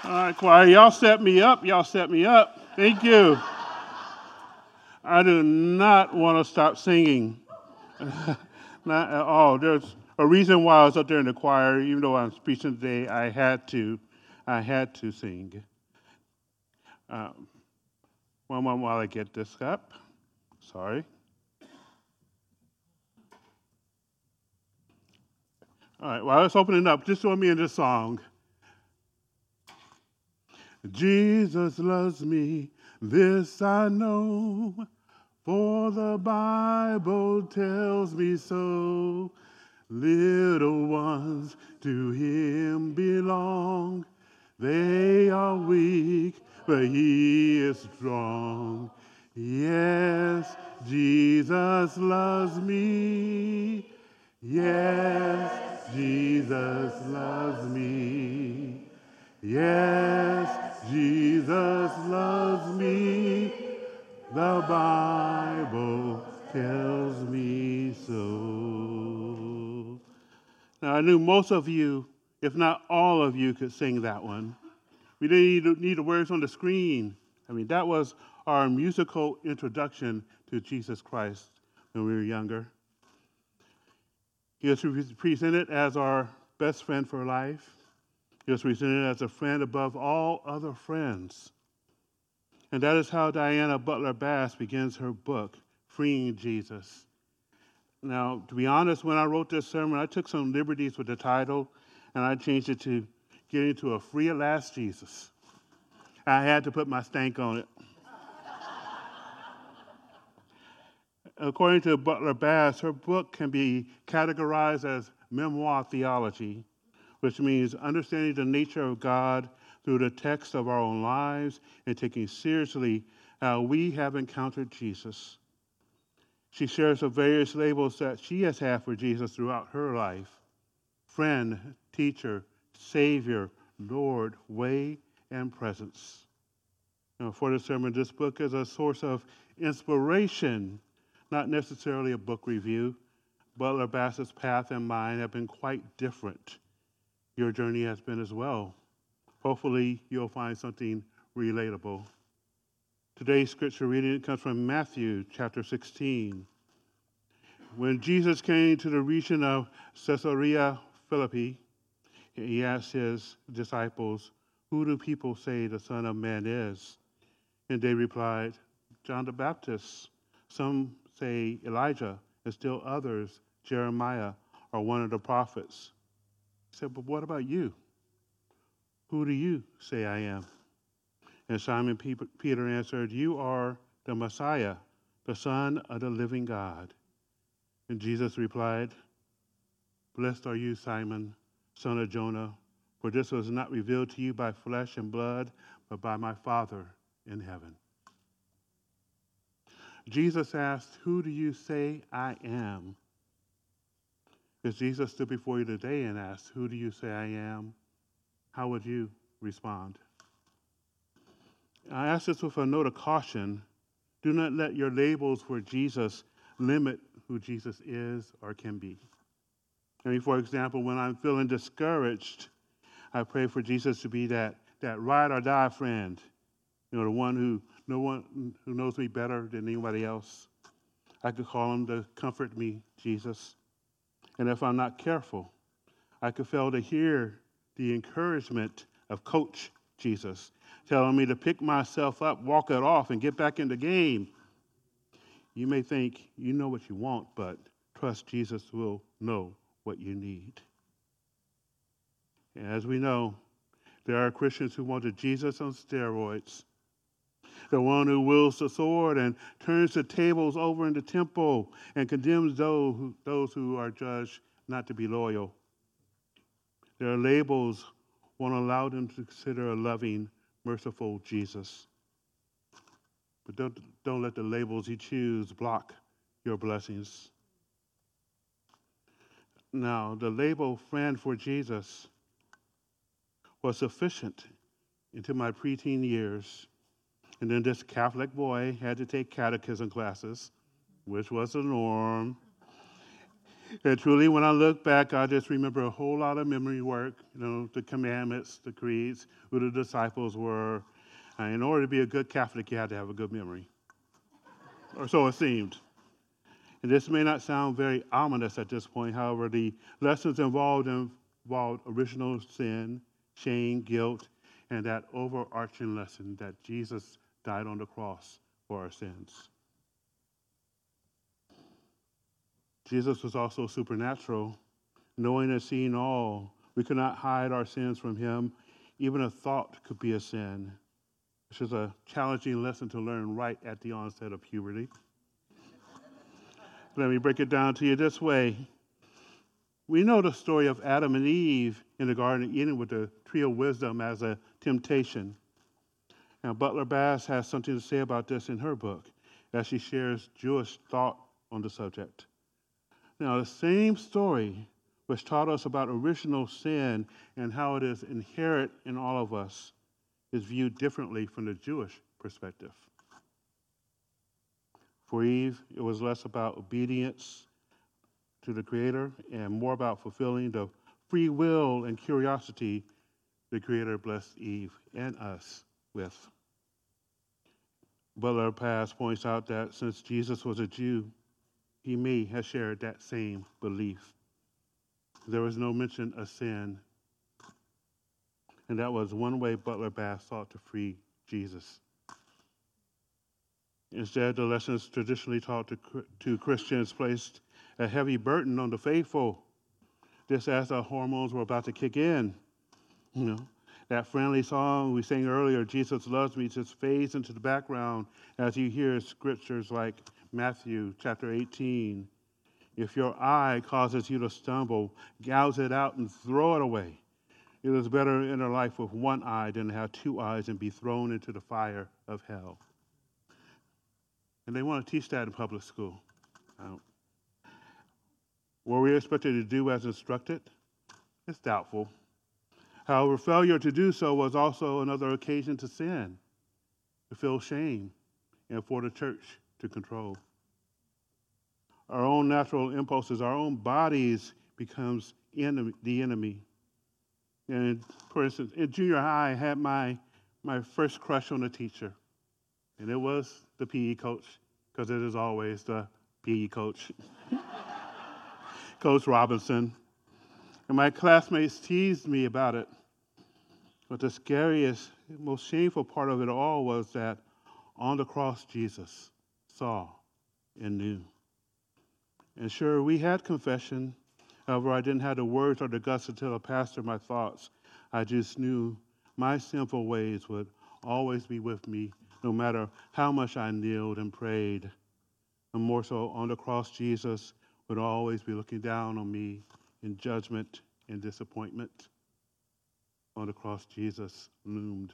All right, choir, y'all set me up. Y'all set me up. Thank you. I do not want to stop singing. Not at all. There's a reason why I was up there in the choir, even though I'm preaching today, I had to sing. One moment while I get this up. Sorry. All right, well, let's open it up. Just join me in this song. Jesus loves me, this I know, for the Bible tells me so. Little ones to him belong. They are weak, but he is strong. Yes, Jesus loves me. Yes, Jesus loves me. Yes, Jesus loves me. The Bible tells me so. Now, I knew most of you, if not all of you, could sing that one. We didn't need the words on the screen. I mean, that was our musical introduction to Jesus Christ when we were younger. He was presented as our best friend for life. He was presented as a friend above all other friends. And that is how Diana Butler Bass begins her book, Freeing Jesus. Now, to be honest, when I wrote this sermon, I took some liberties with the title, and I changed it to Getting to a Free at Last Jesus. I had to put my stank on it. According to Butler Bass, her book can be categorized as memoir theology, which means understanding the nature of God through the text of our own lives and taking seriously how we have encountered Jesus. She shares the various labels that she has had for Jesus throughout her life: friend, teacher, Savior, Lord, way, and presence. Now, for the sermon, this book is a source of inspiration, not necessarily a book review. Butler Bass's path and mine have been quite different. Your journey has been as well. Hopefully, you'll find something relatable. Today's scripture reading comes from Matthew chapter 16. When Jesus came to the region of Caesarea Philippi, he asked his disciples, "Who do people say the Son of Man is?" And they replied, "John the Baptist. Some say Elijah, and still others, Jeremiah or one of the prophets." He said, "But what about you? Who do you say I am?" And Simon Peter answered, "You are the Messiah, the Son of the living God." And Jesus replied, "Blessed are you, Simon, son of Jonah, for this was not revealed to you by flesh and blood, but by my Father in heaven." Jesus asked, "Who do you say I am?" If Jesus stood before you today and asked, "Who do you say I am?" how would you respond? I ask this with a note of caution. Do not let your labels for Jesus limit who Jesus is or can be. I mean, for example, when I'm feeling discouraged, I pray for Jesus to be that ride or die friend, the one who knows me better than anybody else. I could call him to comfort me, Jesus. And if I'm not careful, I could fail to hear the encouragement of Coach Jesus, telling me to pick myself up, walk it off, and get back in the game. You may think you know what you want, but trust Jesus will know what you need. And as we know, there are Christians who wanted Jesus on steroids, the one who wields the sword and turns the tables over in the temple and condemns those who are judged not to be loyal. Their labels won't allow them to consider a loving, merciful Jesus. But don't let the labels you choose block your blessings. Now, the label friend for Jesus was sufficient into my preteen years. And then this Catholic boy had to take catechism classes, which was the norm. And truly, when I look back, I just remember a whole lot of memory work, the commandments, the creeds, who the disciples were. In order to be a good Catholic, you had to have a good memory, or so it seemed. And this may not sound very ominous at this point. However, the lessons involved original sin, shame, guilt, and that overarching lesson that Jesus died on the cross for our sins. Jesus was also supernatural, knowing and seeing all. We could not hide our sins from him. Even a thought could be a sin, which is a challenging lesson to learn right at the onset of puberty. Let me break it down to you this way. We know the story of Adam and Eve in the Garden of Eden with the tree of wisdom as a temptation. Now, Butler Bass has something to say about this in her book as she shares Jewish thought on the subject. Now, the same story which taught us about original sin and how it is inherent in all of us is viewed differently from the Jewish perspective. For Eve, it was less about obedience to the Creator and more about fulfilling the free will and curiosity the Creator blessed Eve and us with. Butler Bass points out that since Jesus was a Jew, he may have shared that same belief. There was no mention of sin, and that was one way Butler Bass sought to free Jesus. Instead, the lessons traditionally taught to Christians placed a heavy burden on the faithful, just as the hormones were about to kick in. That friendly song we sang earlier, Jesus Loves Me, just fades into the background as you hear scriptures like Matthew chapter 18. If your eye causes you to stumble, gouge it out and throw it away. It is better in a life with one eye than to have two eyes and be thrown into the fire of hell. And they want to teach that in public school. Were we expected to do as instructed? It's doubtful. However, failure to do so was also another occasion to sin, to feel shame, and for the church to control. Our own natural impulses, our own bodies becomes the enemy. And for instance, in junior high, I had my first crush on a teacher. And it was the PE coach, because it is always the PE coach, Coach Robinson. And my classmates teased me about it. But the scariest, most shameful part of it all was that on the cross, Jesus saw and knew. And sure, we had confession. However, I didn't have the words or the guts to tell a pastor my thoughts. I just knew my sinful ways would always be with me, no matter how much I kneeled and prayed. And more so, on the cross, Jesus would always be looking down on me in judgment and disappointment. On the cross, Jesus loomed.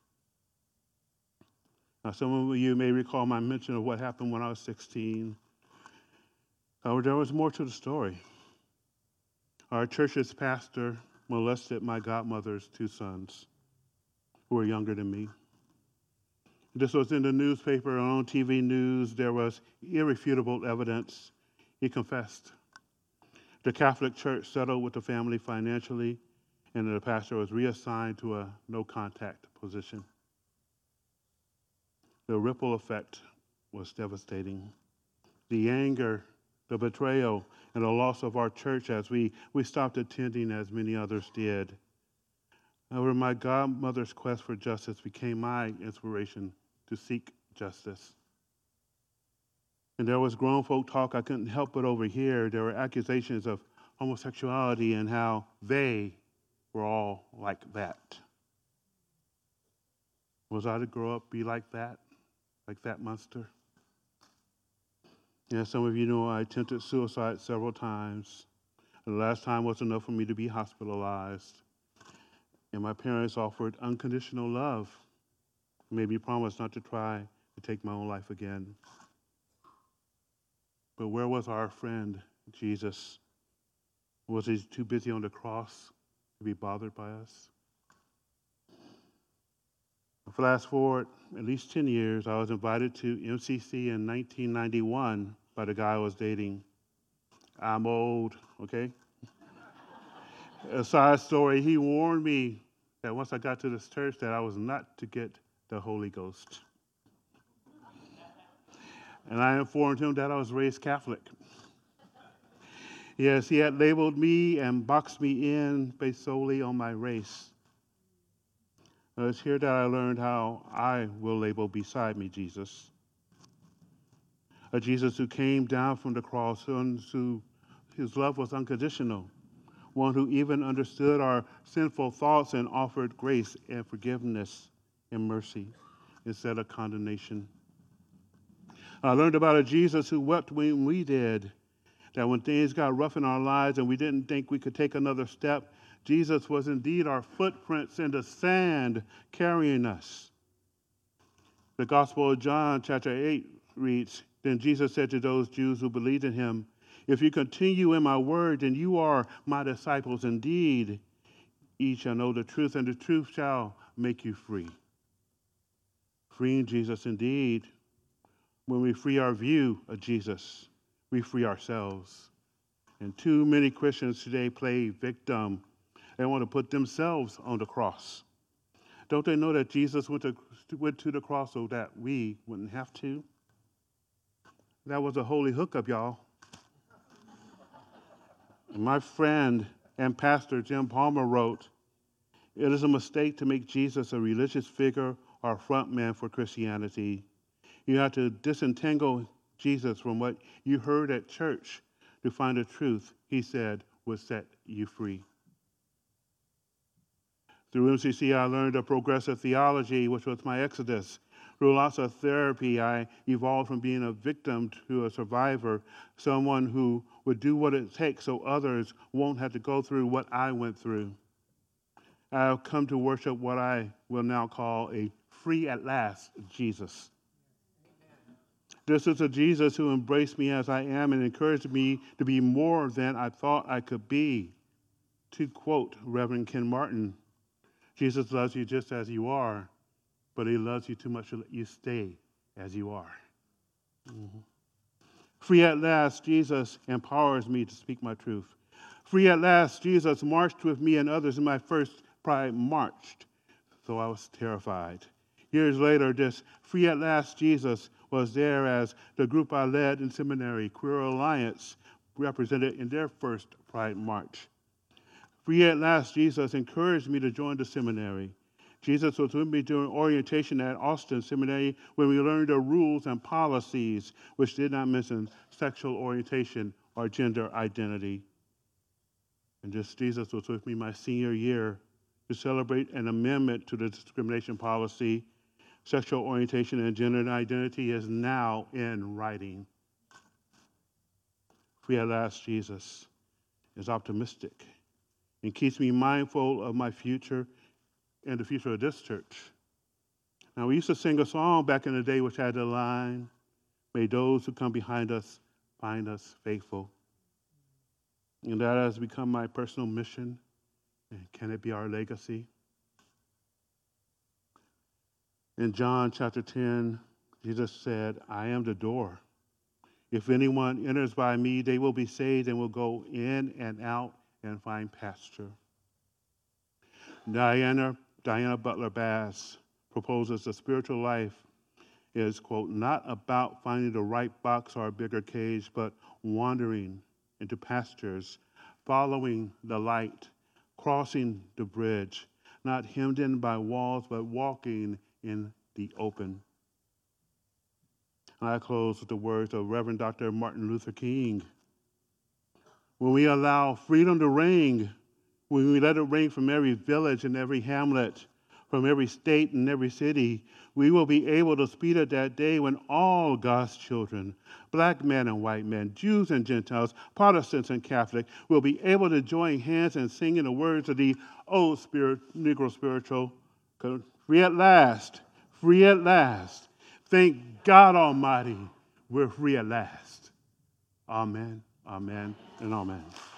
Now, some of you may recall my mention of what happened when I was 16. However, there was more to the story. Our church's pastor molested my godmother's two sons, who were younger than me. This was in the newspaper, on TV news. There was irrefutable evidence. He confessed. The Catholic Church settled with the family financially, and the pastor was reassigned to a no-contact position. The ripple effect was devastating. The anger, the betrayal, and the loss of our church as we stopped attending as many others did. However, my godmother's quest for justice became my inspiration to seek justice. And there was grown folk talk I couldn't help but overhear. There were accusations of homosexuality and how they were all like that. Was I to grow up be like that monster? Yeah, some of you know I attempted suicide several times. The last time was enough for me to be hospitalized. And my parents offered unconditional love, made me promise not to try to take my own life again. But where was our friend, Jesus? Was he too busy on the cross to be bothered by us? Fast forward at least 10 years, I was invited to MCC in 1991 by the guy I was dating. I'm old, okay? A side story, he warned me that once I got to this church that I was not to get the Holy Ghost. And I informed him that I was raised Catholic. Yes, he had labeled me and boxed me in based solely on my race. It's here that I learned how I will label beside me Jesus. A Jesus who came down from the cross, who his love was unconditional, one who even understood our sinful thoughts and offered grace and forgiveness and mercy instead of condemnation. I learned about a Jesus who wept when we did, that when things got rough in our lives and we didn't think we could take another step, Jesus was indeed our footprints in the sand carrying us. The Gospel of John, chapter 8, reads, Then Jesus said to those Jews who believed in him, If you continue in my word, then you are my disciples indeed. Ye shall know the truth, and the truth shall make you free. Freeing Jesus indeed. When we free our view of Jesus, we free ourselves. And too many Christians today play victim. They want to put themselves on the cross. Don't they know that Jesus went to the cross so that we wouldn't have to? That was a holy hookup, y'all. And my friend and pastor Jim Palmer wrote, It is a mistake to make Jesus a religious figure or a front man for Christianity. You have to disentangle Jesus from what you heard at church to find the truth he said would set you free. Through MCC, I learned a progressive theology, which was my exodus. Through lots of therapy, I evolved from being a victim to a survivor, someone who would do what it takes so others won't have to go through what I went through. I've come to worship what I will now call a free at last Jesus. This is a Jesus who embraced me as I am and encouraged me to be more than I thought I could be. To quote Reverend Ken Martin, Jesus loves you just as you are, but he loves you too much to let you stay as you are. Mm-hmm. Free at last, Jesus empowers me to speak my truth. Free at last, Jesus marched with me and others in my first Pride March, so I was terrified. Years later, this Free at Last Jesus was there as the group I led in seminary, Queer Alliance, represented in their first Pride March. Free at Last Jesus encouraged me to join the seminary. Jesus was with me during orientation at Austin Seminary when we learned the rules and policies which did not mention sexual orientation or gender identity. And just Jesus was with me my senior year to celebrate an amendment to the discrimination policy. Sexual orientation and gender identity is now in writing. Free at Last Jesus is optimistic and keeps me mindful of my future and the future of this church. Now, we used to sing a song back in the day which had the line, May those who come behind us find us faithful. And that has become my personal mission. And can it be our legacy? In John chapter 10, Jesus said, I am the door. If anyone enters by me, they will be saved and will go in and out and find pasture. Diana Butler Bass proposes the spiritual life is, quote, not about finding the right box or a bigger cage, but wandering into pastures, following the light, crossing the bridge, not hemmed in by walls, but walking in the open. I close with the words of Reverend Dr. Martin Luther King. When we allow freedom to ring, when we let it ring from every village and every hamlet, from every state and every city, we will be able to speed at that day when all God's children, black men and white men, Jews and Gentiles, Protestants and Catholic, will be able to join hands and sing in the words of the old Negro spiritual, free at last, free at last. Thank God Almighty, we're free at last. Amen, amen, and amen.